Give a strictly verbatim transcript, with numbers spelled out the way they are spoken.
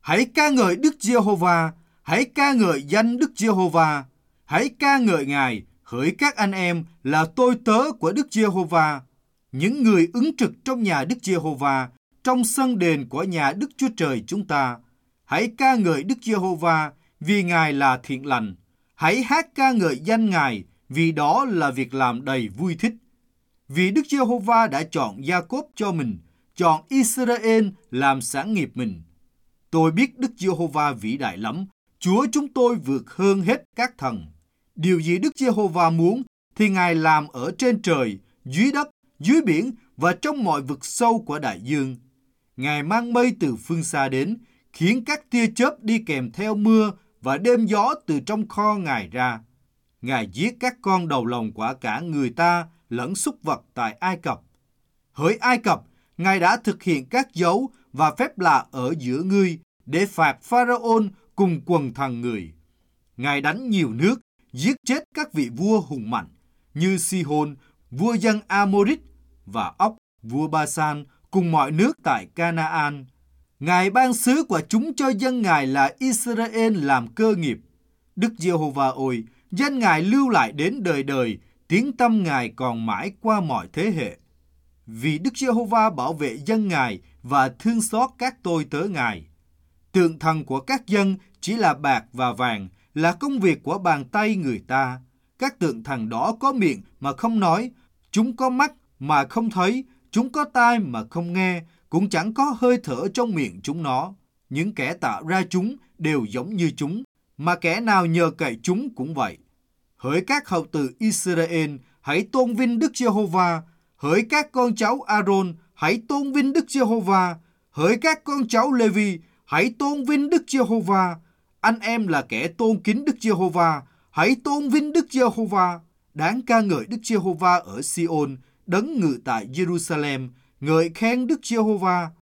Hãy ca ngợi Đức Giê-hô-va, hãy ca ngợi danh Đức Giê-hô-va, hãy ca ngợi Ngài, hỡi các anh em là tôi tớ của Đức Giê-hô-va, những người ứng trực trong nhà Đức Giê-hô-va, trong sân đền của nhà Đức Chúa Trời chúng ta. Hãy ca ngợi Đức Giê-hô-va vì Ngài là thiện lành. Hãy hát ca ngợi danh Ngài vì đó là việc làm đầy vui thích. Vì Đức Giê-hô-va đã chọn Gia-cốp cho mình, chọn Israel làm sản nghiệp mình. Tôi biết Đức Giê-hô-va vĩ đại lắm, Chúa chúng tôi vượt hơn hết các thần. Điều gì Đức Giê-hô-va muốn thì Ngài làm ở trên trời, dưới đất, dưới biển và trong mọi vực sâu của đại dương. Ngài mang mây từ phương xa đến, khiến các tia chớp đi kèm theo mưa và đêm gió từ trong kho Ngài ra. Ngài giết các con đầu lòng của cả người ta lẫn súc vật tại Ai Cập. Hỡi Ai Cập, Ngài đã thực hiện các dấu và phép lạ ở giữa ngươi để phạt Pharaon cùng quần thần người. Ngài đánh nhiều nước, giết chết các vị vua hùng mạnh như Sihon, vua dân Amorit, và Ốc, vua Basan, cùng mọi nước tại Canaan. Ngài ban xứ của chúng cho dân Ngài là Israel làm cơ nghiệp. Đức Giê-hô-va ôi, danh Ngài lưu lại đến đời đời, tiếng tăm Ngài còn mãi qua mọi thế hệ. Vì Đức Giê-hô-va bảo vệ dân Ngài và thương xót các tôi tớ Ngài. Tượng thần của các dân chỉ là bạc và vàng, là công việc của bàn tay người ta. Các tượng thần đó có miệng mà không nói, chúng có mắt mà không thấy, chúng có tai mà không nghe, cũng chẳng có hơi thở trong miệng chúng nó. Những kẻ tạo ra chúng đều giống như chúng, mà kẻ nào nhờ cậy chúng cũng vậy. Hỡi các hậu tử Israel, hãy tôn vinh Đức Giê-hô-va. Hỡi các con cháu A-rôn, hãy tôn vinh Đức Giê-hô-va. Hỡi các con cháu Lê-vi, hãy tôn vinh Đức Giê-hô-va. Anh em là kẻ tôn kính Đức Giê-hô-va, hãy tôn vinh Đức Giê-hô-va. Đáng ca ngợi Đức Giê-hô-va ở Si-ôn, đấng ngự tại Jerusalem, ngợi khen Đức Giê-hô-va.